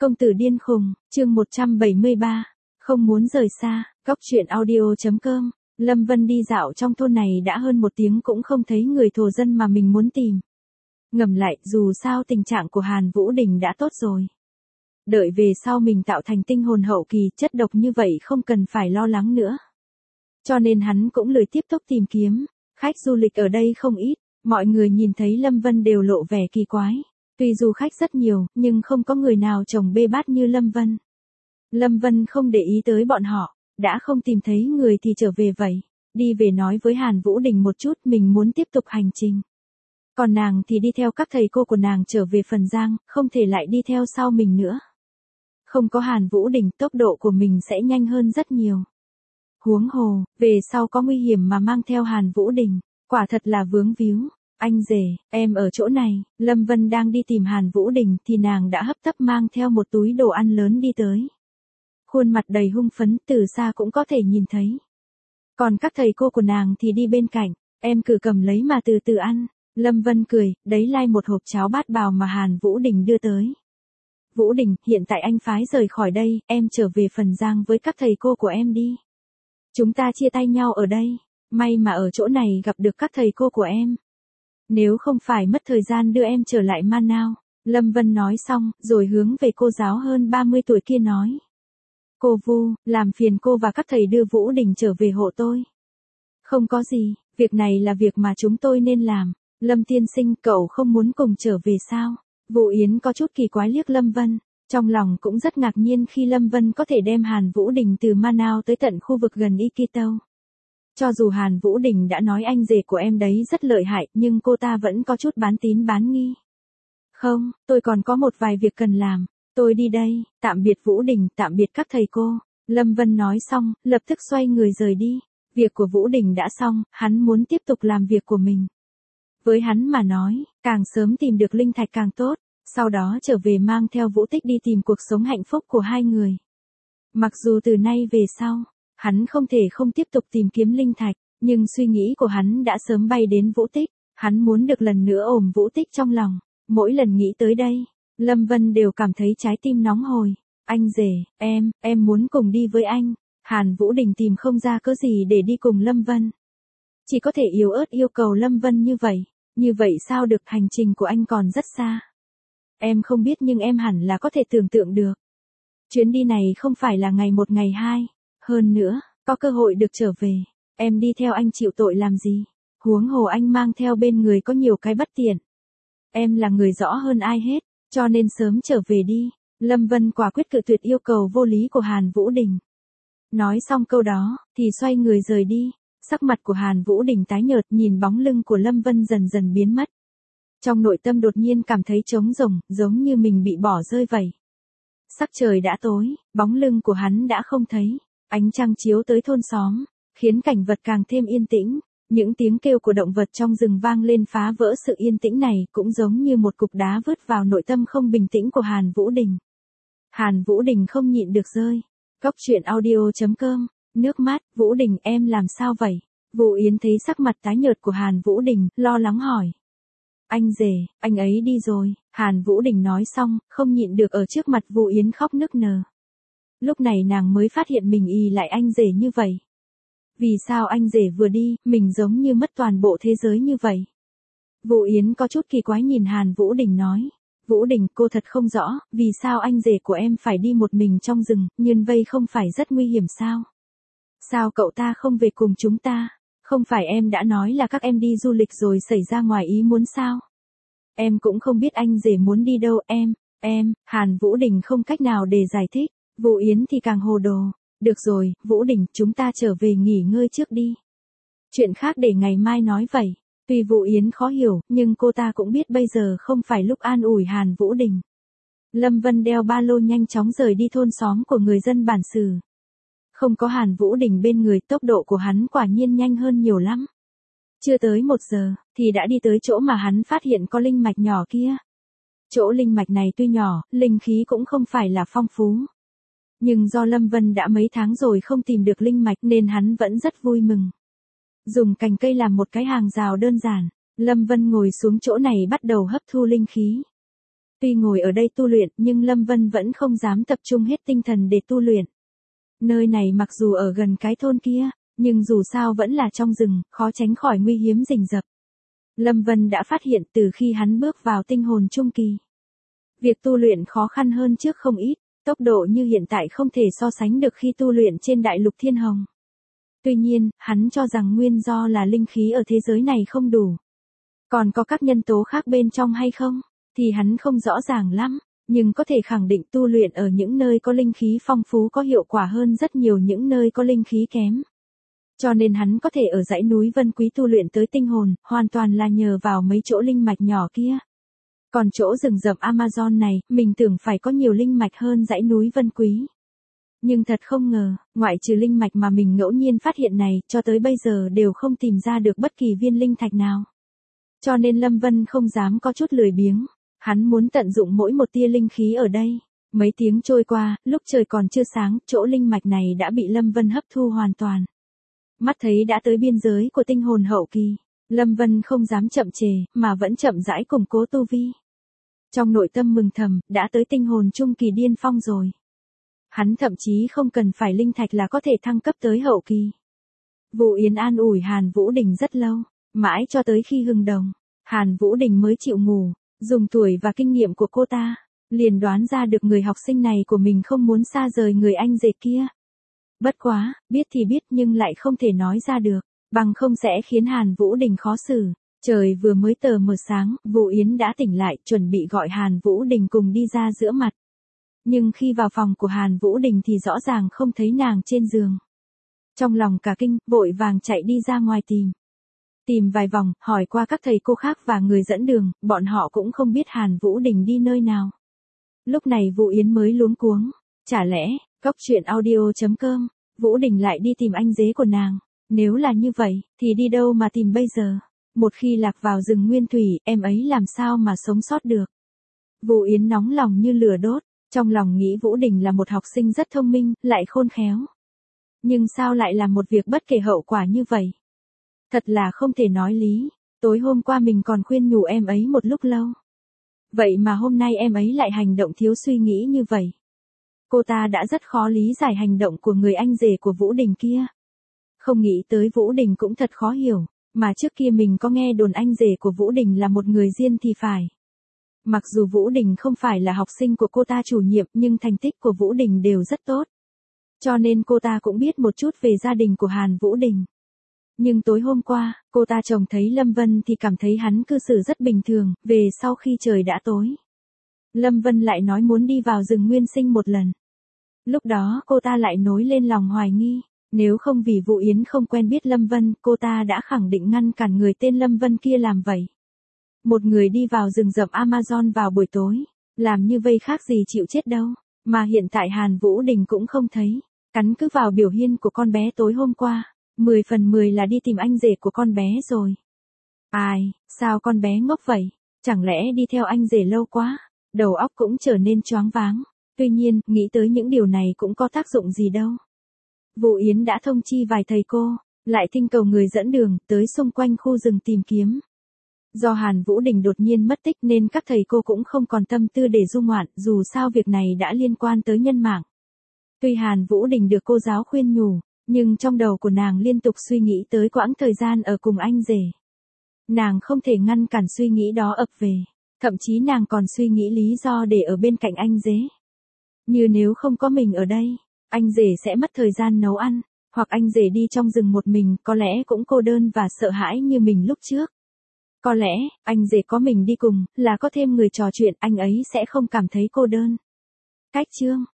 Công tử điên khùng, chương 173, không muốn rời xa, góc truyện audio.com. Lâm Vân đi dạo trong thôn này đã hơn 1 tiếng cũng không thấy người thổ dân mà mình muốn tìm. Ngẫm lại, dù sao tình trạng của Hàn Vũ Đình đã tốt rồi. Đợi về sau mình tạo thành tinh hồn hậu kỳ, chất độc như vậy không cần phải lo lắng nữa. Cho nên hắn cũng lười tiếp tục tìm kiếm. Khách du lịch ở đây không ít, mọi người nhìn thấy Lâm Vân đều lộ vẻ kỳ quái. Tuy du khách rất nhiều, nhưng không có người nào trồng bê bát như Lâm Vân. Lâm Vân không để ý tới bọn họ, đã không tìm thấy người thì trở về vậy. Đi về nói với Hàn Vũ Đình một chút mình muốn tiếp tục hành trình. Còn nàng thì đi theo các thầy cô của nàng trở về Phần Giang, không thể lại đi theo sau mình nữa. Không có Hàn Vũ Đình, tốc độ của mình sẽ nhanh hơn rất nhiều. Huống hồ, về sau có nguy hiểm mà mang theo Hàn Vũ Đình, quả thật là vướng víu. Anh rể, em ở chỗ này. Lâm Vân đang đi tìm Hàn Vũ Đình thì nàng đã hấp tấp mang theo một túi đồ ăn lớn đi tới. Khuôn mặt đầy hung phấn, từ xa cũng có thể nhìn thấy. Còn các thầy cô của nàng thì đi bên cạnh, em cứ cầm lấy mà từ từ ăn. Lâm Vân cười, đấy lai một hộp cháo bát bào mà Hàn Vũ Đình đưa tới. Vũ Đình, hiện tại anh phái rời khỏi đây, em trở về Phần Giang với các thầy cô của em đi. Chúng ta chia tay nhau ở đây, may mà ở chỗ này gặp được các thầy cô của em. Nếu không phải mất thời gian đưa em trở lại Manao. Lâm Vân nói xong, rồi hướng về cô giáo hơn 30 tuổi kia nói. Cô Vu, làm phiền cô và các thầy đưa Vũ Đình trở về hộ tôi. Không có gì, việc này là việc mà chúng tôi nên làm. Lâm tiên sinh, cậu không muốn cùng trở về sao? Vũ Yến có chút kỳ quái liếc Lâm Vân, trong lòng cũng rất ngạc nhiên khi Lâm Vân có thể đem Hàn Vũ Đình từ Manao tới tận khu vực gần Ikito. Cho dù Hàn Vũ Đình đã nói anh rể của em đấy rất lợi hại, nhưng cô ta vẫn có chút bán tín bán nghi. Không, tôi còn có một vài việc cần làm, tôi đi đây, tạm biệt Vũ Đình, tạm biệt các thầy cô. Lâm Vân nói xong, lập tức xoay người rời đi. Việc của Vũ Đình đã xong, hắn muốn tiếp tục làm việc của mình. Với hắn mà nói, càng sớm tìm được linh thạch càng tốt, sau đó trở về mang theo Vũ Tích đi tìm cuộc sống hạnh phúc của hai người. Mặc dù từ nay về sau, hắn không thể không tiếp tục tìm kiếm linh thạch, nhưng suy nghĩ của hắn đã sớm bay đến Vũ Tích, hắn muốn được lần nữa ôm Vũ Tích trong lòng. Mỗi lần nghĩ tới đây, Lâm Vân đều cảm thấy trái tim nóng hổi. Anh rể, em muốn cùng đi với anh. Hàn Vũ Đình tìm không ra cớ gì để đi cùng Lâm Vân. Chỉ có thể yếu ớt yêu cầu Lâm Vân như vậy sao được, hành trình của anh còn rất xa. Em không biết nhưng em hẳn là có thể tưởng tượng được. Chuyến đi này không phải là ngày 1 ngày 2, hơn nữa, có cơ hội được trở về, em đi theo anh chịu tội làm gì, huống hồ anh mang theo bên người có nhiều cái bất tiện. Em là người rõ hơn ai hết, cho nên sớm trở về đi. Lâm Vân quả quyết cự tuyệt yêu cầu vô lý của Hàn Vũ Đình. Nói xong câu đó, thì xoay người rời đi. Sắc mặt của Hàn Vũ Đình tái nhợt, nhìn bóng lưng của Lâm Vân dần dần biến mất. Trong nội tâm đột nhiên cảm thấy trống rỗng, giống như mình bị bỏ rơi vậy. Sắc trời đã tối, bóng lưng của hắn đã không thấy. Ánh trăng chiếu tới thôn xóm, khiến cảnh vật càng thêm yên tĩnh. Những tiếng kêu của động vật trong rừng vang lên phá vỡ sự yên tĩnh này, cũng giống như một cục đá vứt vào nội tâm không bình tĩnh của Hàn Vũ Đình. Hàn Vũ Đình không nhịn được rơi. Góc truyện audio.com. Nước mắt, Vũ Đình, em làm sao vậy? Vũ Yến thấy sắc mặt tái nhợt của Hàn Vũ Đình, lo lắng hỏi. Anh rể, anh ấy đi rồi. Hàn Vũ Đình nói xong, không nhịn được ở trước mặt Vũ Yến khóc nức nở. Lúc này nàng mới phát hiện mình ì lại anh rể như vậy. Vì sao anh rể vừa đi, mình giống như mất toàn bộ thế giới như vậy? Vũ Yến có chút kỳ quái nhìn Hàn Vũ Đình nói. Vũ Đình, cô thật không rõ, vì sao anh rể của em phải đi một mình trong rừng, nhưng vây không phải rất nguy hiểm sao? Sao cậu ta không về cùng chúng ta? Không phải em đã nói là các em đi du lịch rồi xảy ra ngoài ý muốn sao? Em cũng không biết anh rể muốn đi đâu, Hàn Vũ Đình không cách nào để giải thích, Vũ Yến thì càng hồ đồ. Được rồi, Vũ Đình, chúng ta trở về nghỉ ngơi trước đi. Chuyện khác để ngày mai nói vậy. Tuy Vũ Yến khó hiểu, nhưng cô ta cũng biết bây giờ không phải lúc an ủi Hàn Vũ Đình. Lâm Vân đeo ba lô nhanh chóng rời đi thôn xóm của người dân bản xứ. Không có Hàn Vũ Đình bên người, tốc độ của hắn quả nhiên nhanh hơn nhiều lắm. Chưa tới 1 giờ, thì đã đi tới chỗ mà hắn phát hiện có linh mạch nhỏ kia. Chỗ linh mạch này tuy nhỏ, linh khí cũng không phải là phong phú. Nhưng do Lâm Vân đã mấy tháng rồi không tìm được linh mạch nên hắn vẫn rất vui mừng. Dùng cành cây làm một cái hàng rào đơn giản, Lâm Vân ngồi xuống chỗ này bắt đầu hấp thu linh khí. Tuy ngồi ở đây tu luyện nhưng Lâm Vân vẫn không dám tập trung hết tinh thần để tu luyện. Nơi này mặc dù ở gần cái thôn kia, nhưng dù sao vẫn là trong rừng, khó tránh khỏi nguy hiểm rình rập. Lâm Vân đã phát hiện từ khi hắn bước vào tinh hồn trung kỳ. Việc tu luyện khó khăn hơn trước không ít, tốc độ như hiện tại không thể so sánh được khi tu luyện trên đại lục thiên hồng. Tuy nhiên, hắn cho rằng nguyên do là linh khí ở thế giới này không đủ. Còn có các nhân tố khác bên trong hay không, thì hắn không rõ ràng lắm, nhưng có thể khẳng định tu luyện ở những nơi có linh khí phong phú có hiệu quả hơn rất nhiều những nơi có linh khí kém. Cho nên hắn có thể ở dãy núi Vân Quý tu luyện tới tinh hồn, hoàn toàn là nhờ vào mấy chỗ linh mạch nhỏ kia. Còn chỗ rừng rậm Amazon này, mình tưởng phải có nhiều linh mạch hơn dãy núi Vân Quý. Nhưng thật không ngờ, ngoại trừ linh mạch mà mình ngẫu nhiên phát hiện này, cho tới bây giờ đều không tìm ra được bất kỳ viên linh thạch nào. Cho nên Lâm Vân không dám có chút lười biếng. Hắn muốn tận dụng mỗi một tia linh khí ở đây. Mấy tiếng trôi qua, lúc trời còn chưa sáng, chỗ linh mạch này đã bị Lâm Vân hấp thu hoàn toàn. Mắt thấy đã tới biên giới của tinh hồn hậu kỳ. Lâm Vân không dám chậm trễ, mà vẫn chậm rãi củng cố tu vi. Trong nội tâm mừng thầm, đã tới tinh hồn trung kỳ điên phong rồi. Hắn thậm chí không cần phải linh thạch là có thể thăng cấp tới hậu kỳ. Vụ Yến an ủi Hàn Vũ Đình rất lâu, mãi cho tới khi hừng đồng, Hàn Vũ Đình mới chịu ngủ, dùng tuổi và kinh nghiệm của cô ta, liền đoán ra được người học sinh này của mình không muốn xa rời người anh rể kia. Bất quá, biết thì biết nhưng lại không thể nói ra được, bằng không sẽ khiến Hàn Vũ Đình khó xử. Trời vừa mới tờ mờ sáng, Vụ Yến đã tỉnh lại, chuẩn bị gọi Hàn Vũ Đình cùng đi ra giữa mặt. Nhưng khi vào phòng của Hàn Vũ Đình thì rõ ràng không thấy nàng trên giường. Trong lòng cả kinh, vội vàng chạy đi ra ngoài tìm. Tìm vài vòng, hỏi qua các thầy cô khác và người dẫn đường, bọn họ cũng không biết Hàn Vũ Đình đi nơi nào. Lúc này Vụ Yến mới luống cuống. Chả lẽ, Cóc Truyện Audio.com, Vũ Đình lại đi tìm anh rể của nàng. Nếu là như vậy, thì đi đâu mà tìm bây giờ? Một khi lạc vào rừng nguyên thủy, em ấy làm sao mà sống sót được? Vụ Yến nóng lòng như lửa đốt, trong lòng nghĩ Vũ Đình là một học sinh rất thông minh, lại khôn khéo. Nhưng sao lại làm một việc bất kể hậu quả như vậy? Thật là không thể nói lý, tối hôm qua mình còn khuyên nhủ em ấy một lúc lâu. Vậy mà hôm nay em ấy lại hành động thiếu suy nghĩ như vậy. Cô ta đã rất khó lý giải hành động của người anh rể của Vũ Đình kia. Không nghĩ tới Vũ Đình cũng thật khó hiểu, mà trước kia mình có nghe đồn anh rể của Vũ Đình là một người diên thì phải. Mặc dù Vũ Đình không phải là học sinh của cô ta chủ nhiệm nhưng thành tích của Vũ Đình đều rất tốt. Cho nên cô ta cũng biết một chút về gia đình của Hàn Vũ Đình. Nhưng tối hôm qua, cô ta trông thấy Lâm Vân thì cảm thấy hắn cư xử rất bình thường, về sau khi trời đã tối. Lâm Vân lại nói muốn đi vào rừng nguyên sinh một lần. Lúc đó cô ta lại nổi lên lòng hoài nghi, nếu không vì Vụ Yến không quen biết Lâm Vân, cô ta đã khẳng định ngăn cản người tên Lâm Vân kia làm vậy. Một người đi vào rừng rậm Amazon vào buổi tối, làm như vây khác gì chịu chết đâu, mà hiện tại Hàn Vũ Đình cũng không thấy, cắn cứ vào biểu hiện của con bé tối hôm qua, 10 phần 10 là đi tìm anh rể của con bé rồi. Ai, sao con bé ngốc vậy, chẳng lẽ đi theo anh rể lâu quá, đầu óc cũng trở nên choáng váng, tuy nhiên, nghĩ tới những điều này cũng có tác dụng gì đâu. Vụ Yến đã thông chi vài thầy cô, lại thỉnh cầu người dẫn đường, tới xung quanh khu rừng tìm kiếm. Do Hàn Vũ Đình đột nhiên mất tích nên các thầy cô cũng không còn tâm tư để du ngoạn, dù sao việc này đã liên quan tới nhân mạng. Tuy Hàn Vũ Đình được cô giáo khuyên nhủ, nhưng trong đầu của nàng liên tục suy nghĩ tới quãng thời gian ở cùng anh rể. Nàng không thể ngăn cản suy nghĩ đó ập về, thậm chí nàng còn suy nghĩ lý do để ở bên cạnh anh rể. Như nếu không có mình ở đây, anh rể sẽ mất thời gian nấu ăn, hoặc anh rể đi trong rừng một mình có lẽ cũng cô đơn và sợ hãi như mình lúc trước. Có lẽ, anh rể có mình đi cùng, là có thêm người trò chuyện, anh ấy sẽ không cảm thấy cô đơn. Cách chương